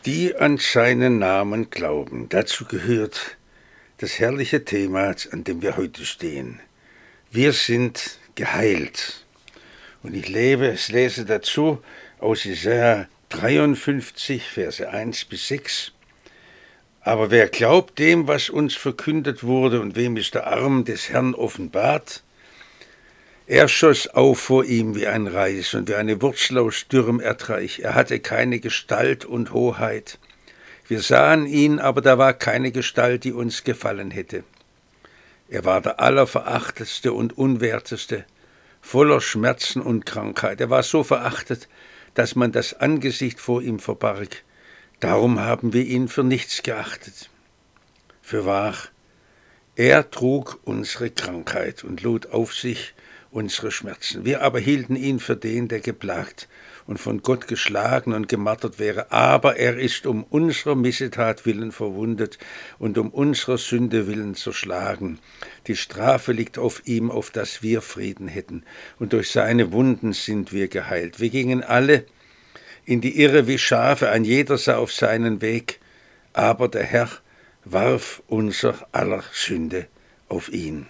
Die an seinen Namen glauben. Dazu gehört das herrliche Thema, an dem wir heute stehen. Wir sind geheilt. Und ich lese dazu aus Jesaja 53, Verse 1 bis 6. Aber wer glaubt dem, was uns verkündet wurde, und wem ist der Arm des Herrn offenbart? Er schoss auf vor ihm wie ein Reis und wie eine Wurzel aus dürrem Erdreich. Er hatte keine Gestalt und Hoheit. Wir sahen ihn, aber da war keine Gestalt, die uns gefallen hätte. Er war der Allerverachtetste und Unwerteste, voller Schmerzen und Krankheit. Er war so verachtet, dass man das Angesicht vor ihm verbarg. Darum haben wir ihn für nichts geachtet. Fürwahr, er trug unsere Krankheit und lud auf sich unsere Schmerzen. Wir aber hielten ihn für den, der geplagt und von Gott geschlagen und gemartert wäre. Aber er ist um unserer Missetat willen verwundet und um unserer Sünde willen zerschlagen. Die Strafe liegt auf ihm, auf dass wir Frieden hätten. Und durch seine Wunden sind wir geheilt. Wir gingen alle in die Irre wie Schafe, ein jeder sah auf seinen Weg. Aber der Herr warf unser aller Sünde auf ihn.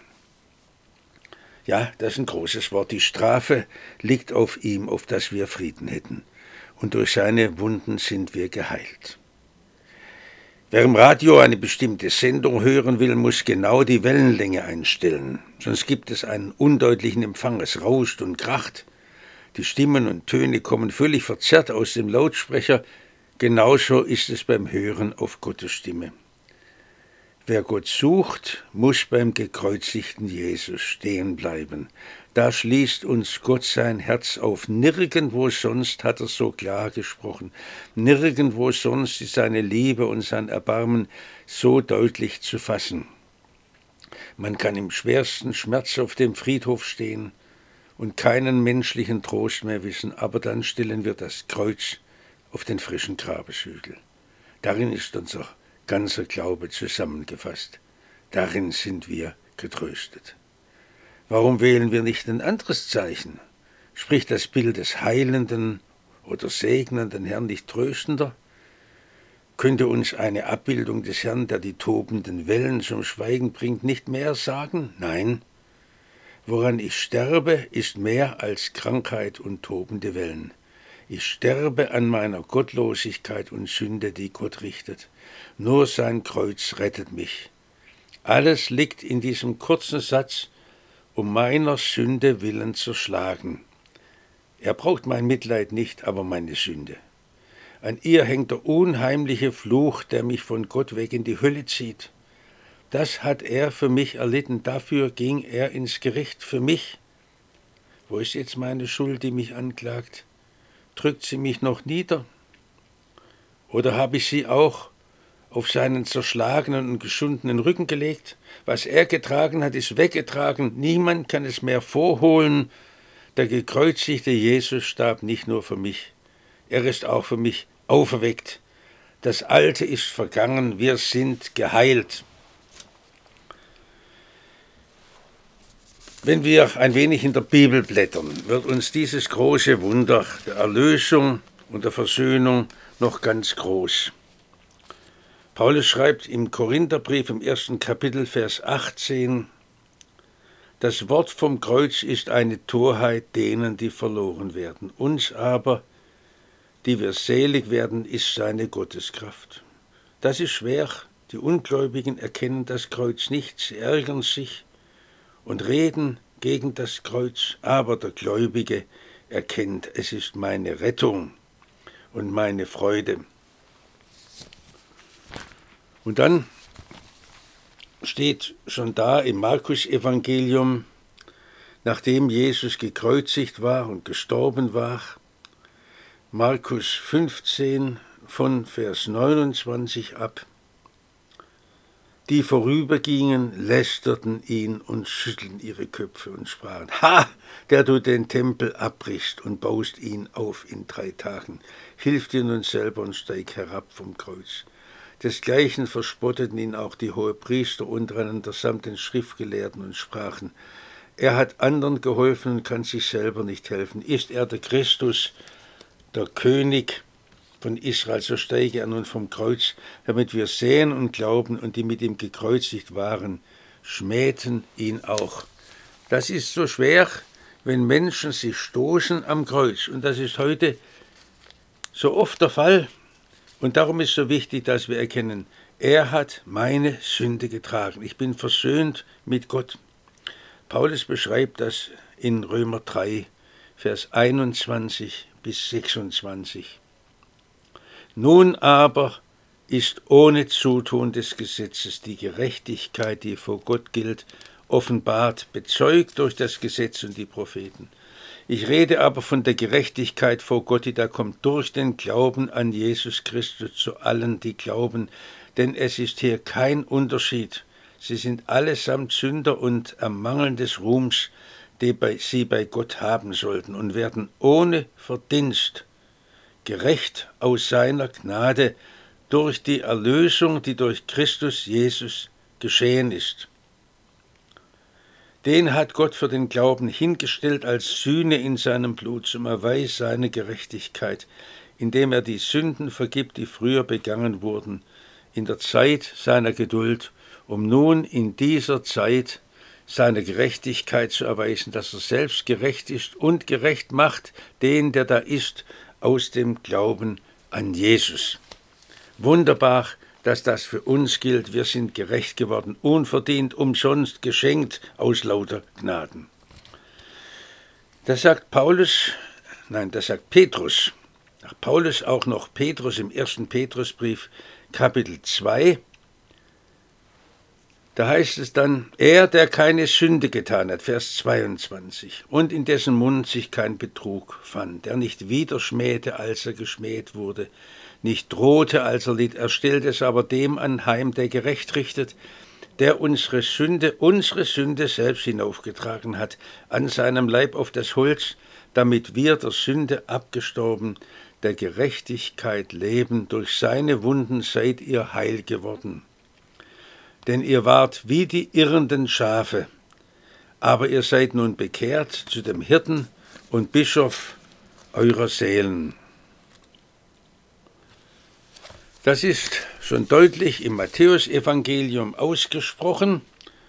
Ja, das ist ein großes Wort. Die Strafe liegt auf ihm, auf dass wir Frieden hätten. Und durch seine Wunden sind wir geheilt. Wer im Radio eine bestimmte Sendung hören will, muss genau die Wellenlänge einstellen. Sonst gibt es einen undeutlichen Empfang. Es rauscht und kracht. Die Stimmen und Töne kommen völlig verzerrt aus dem Lautsprecher. Genauso ist es beim Hören auf Gottes Stimme. Wer Gott sucht, muss beim gekreuzigten Jesus stehen bleiben. Da schließt uns Gott sein Herz auf. Nirgendwo sonst hat er so klar gesprochen. Nirgendwo sonst ist seine Liebe und sein Erbarmen so deutlich zu fassen. Man kann im schwersten Schmerz auf dem Friedhof stehen und keinen menschlichen Trost mehr wissen, aber dann stellen wir das Kreuz auf den frischen Grabeshügel. Darin ist unser ganzer Glaube zusammengefasst. Darin sind wir getröstet. Warum wählen wir nicht ein anderes Zeichen? Spricht das Bild des heilenden oder segnenden Herrn nicht tröstender? Könnte uns eine Abbildung des Herrn, der die tobenden Wellen zum Schweigen bringt, nicht mehr sagen? Nein. Woran ich sterbe, ist mehr als Krankheit und tobende Wellen. Ich sterbe an meiner Gottlosigkeit und Sünde, die Gott richtet. Nur sein Kreuz rettet mich. Alles liegt in diesem kurzen Satz, um meiner Sünde willen zerschlagen. Er braucht mein Mitleid nicht, aber meine Sünde. An ihr hängt der unheimliche Fluch, der mich von Gott weg in die Hölle zieht. Das hat er für mich erlitten, dafür ging er ins Gericht, für mich. Wo ist jetzt meine Schuld, die mich anklagt? Drückt sie mich noch nieder? Oder habe ich sie auch auf seinen zerschlagenen und geschundenen Rücken gelegt? Was er getragen hat, ist weggetragen. Niemand kann es mehr vorholen. Der gekreuzigte Jesus starb nicht nur für mich. Er ist auch für mich auferweckt. Das Alte ist vergangen. Wir sind geheilt. Wenn wir ein wenig in der Bibel blättern, wird uns dieses große Wunder der Erlösung und der Versöhnung noch ganz groß. Paulus schreibt im Korintherbrief im 1. Kapitel, Vers 18, das Wort vom Kreuz ist eine Torheit denen, die verloren werden. Uns aber, die wir selig werden, ist seine Gotteskraft. Das ist schwer. Die Ungläubigen erkennen das Kreuz nicht, sie ärgern sich und reden gegen das Kreuz, aber der Gläubige erkennt, es ist meine Rettung und meine Freude. Und dann steht schon da im Markus-Evangelium, nachdem Jesus gekreuzigt war und gestorben war, Markus 15 von Vers 29 ab, die vorübergingen, lästerten ihn und schüttelten ihre Köpfe und sprachen, ha, der du den Tempel abbrichst und baust ihn auf in 3 Tagen. Hilf dir nun selber und steig herab vom Kreuz. Desgleichen verspotteten ihn auch die Hohepriester untereinander samt den Schriftgelehrten und sprachen, er hat anderen geholfen und kann sich selber nicht helfen. Ist er der Christus, der König von Israel, so steige er nun vom Kreuz, damit wir sehen und glauben, und die mit ihm gekreuzigt waren, schmähten ihn auch. Das ist so schwer, wenn Menschen sich stoßen am Kreuz. Und das ist heute so oft der Fall. Und darum ist so wichtig, dass wir erkennen, er hat meine Sünde getragen. Ich bin versöhnt mit Gott. Paulus beschreibt das in Römer 3, Vers 21 bis 26. Nun aber ist ohne Zutun des Gesetzes die Gerechtigkeit, die vor Gott gilt, offenbart, bezeugt durch das Gesetz und die Propheten. Ich rede aber von der Gerechtigkeit vor Gott, die da kommt durch den Glauben an Jesus Christus zu allen, die glauben, denn es ist hier kein Unterschied. Sie sind allesamt Sünder und ermangeln des Ruhms, den sie bei Gott haben sollten, und werden ohne Verdienst gerecht aus seiner Gnade durch die Erlösung, die durch Christus Jesus geschehen ist. Den hat Gott für den Glauben hingestellt als Sühne in seinem Blut zum Erweis seiner Gerechtigkeit, indem er die Sünden vergibt, die früher begangen wurden, in der Zeit seiner Geduld, um nun in dieser Zeit seine Gerechtigkeit zu erweisen, dass er selbst gerecht ist und gerecht macht den, der da ist, aus dem Glauben an Jesus. Wunderbar, dass das für uns gilt. Wir sind gerecht geworden, unverdient, umsonst, geschenkt aus lauter Gnaden. Das sagt Petrus. Nach Paulus auch noch Petrus im 1. Petrusbrief, Kapitel 2. Da heißt es dann, er, der keine Sünde getan hat, Vers 22, und in dessen Mund sich kein Betrug fand, der nicht wieder schmähte, als er geschmäht wurde, nicht drohte, als er litt, er stellt es aber dem anheim, der gerecht richtet, der unsere Sünde selbst hinaufgetragen hat, an seinem Leib auf das Holz, damit wir der Sünde abgestorben, der Gerechtigkeit leben, durch seine Wunden seid ihr heil geworden. Denn ihr wart wie die irrenden Schafe, aber ihr seid nun bekehrt zu dem Hirten und Bischof eurer Seelen. Das ist schon deutlich im Matthäusevangelium ausgesprochen.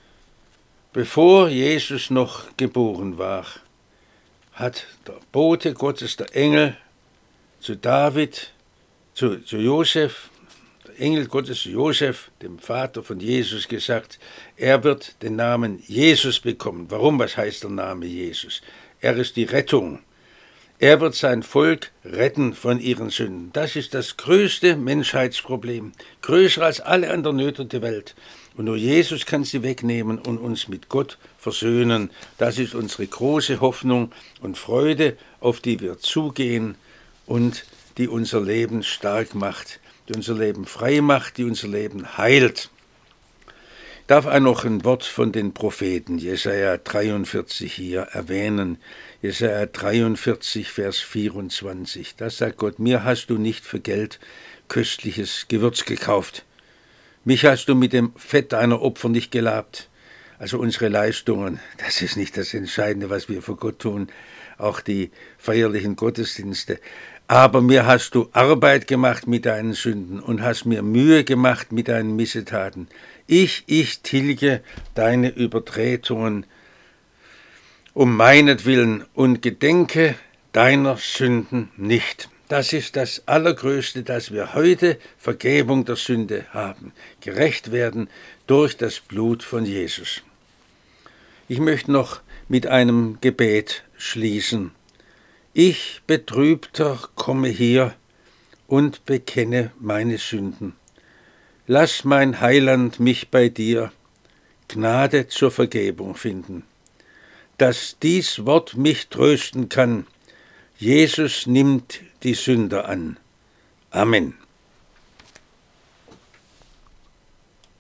Bevor Jesus noch geboren war, hat der Bote Gottes, der Engel, zu David, zu Josef, der Engel Gottes Josef, dem Vater von Jesus, gesagt, er wird den Namen Jesus bekommen. Warum? Was heißt der Name Jesus? Er ist die Rettung. Er wird sein Volk retten von ihren Sünden. Das ist das größte Menschheitsproblem, größer als alle anderen Nöte der Welt. Und nur Jesus kann sie wegnehmen und uns mit Gott versöhnen. Das ist unsere große Hoffnung und Freude, auf die wir zugehen und die unser Leben stark macht, die unser Leben frei macht, die unser Leben heilt. Ich darf auch noch ein Wort von den Propheten, Jesaja 43 hier erwähnen. Jesaja 43, Vers 24. Da sagt Gott, mir hast du nicht für Geld köstliches Gewürz gekauft. Mich hast du mit dem Fett deiner Opfer nicht gelabt. Also unsere Leistungen, das ist nicht das Entscheidende, was wir für Gott tun, auch die feierlichen Gottesdienste. Aber mir hast du Arbeit gemacht mit deinen Sünden und hast mir Mühe gemacht mit deinen Missetaten. Ich tilge deine Übertretungen um meinetwillen und gedenke deiner Sünden nicht. Das ist das Allergrößte, dass wir heute Vergebung der Sünde haben, gerecht werden durch das Blut von Jesus. Ich möchte noch mit einem Gebet schließen. Ich, Betrübter, komme hier und bekenne meine Sünden. Lass mein Heiland mich bei dir Gnade zur Vergebung finden. Dass dies Wort mich trösten kann, Jesus nimmt die Sünder an. Amen.